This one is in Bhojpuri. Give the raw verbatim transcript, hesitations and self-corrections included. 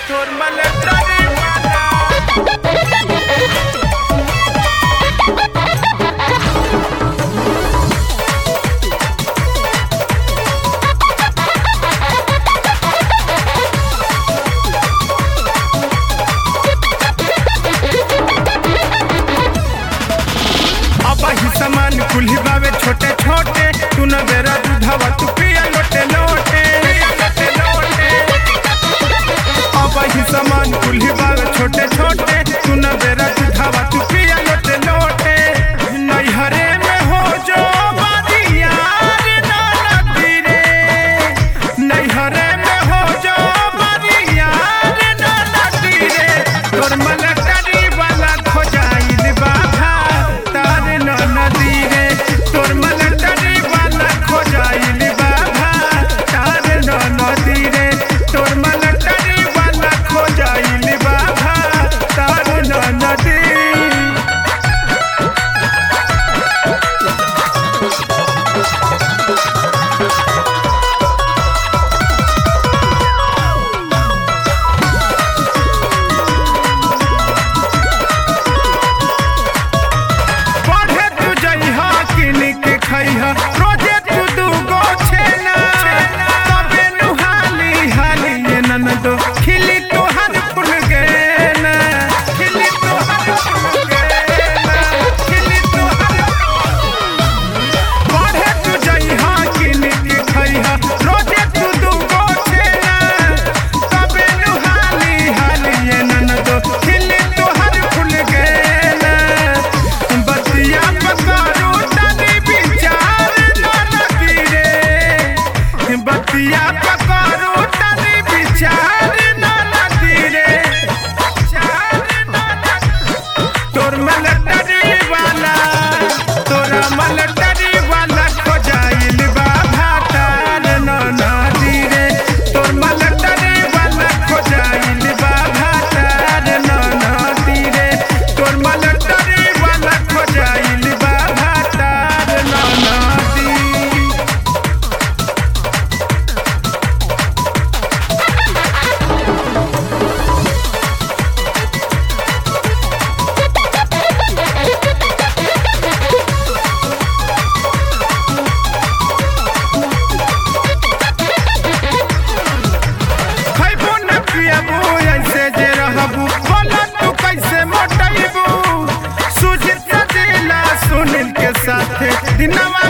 तोर मलटरी वाला सामान कुल्ही बावे छोटे छोटे तू न बेरा दूधवा तू पिया लोटे लोटे लोटे लोटे अब ही सामान कुल्ही बावे छोटे छोटे तू न बेरा दूधवा तू पिया लोटे लोटे नैहरे में हो जो बादिया ना नदी रे नैहरे में हो जो बादिया ना नदी रे तोर मलटरी वाला खो जाइल बाबा तार ना नदी रे तोर मलटरी वाला खो जाइल बाबा तार ना नदी रे तोर मलटरी वाला खो जाइल बाबा तार ना नदी रोजे तू दूगो छेना तबे नुहाली हाली ये ननदो खिली तोहर फूल गेना खिली तोहर फूल गेना खिली तोहर बढ़े तू जइहा किनी के खइहा रोजे तू दूगो छेना तबे नुहाली हाली ये ननदो खिली तोहर फूल गेना बतिया पकारू बतिया पकड़ू तनी विचार ना नदी रे तोर मलटरी वाला तोरा मलटरी वाला खो जाइल बाबा तार ना नदी रे तोर मलटरी वाला खो जाइल बाबा तार ना नदी रे तोर मलटरी वाला खो जाइल बाबा तार ना नदी ऐसे जे रहबू बोला तू कैसे मोटैबू सुजित सजीला सुनील के साथे दिनवा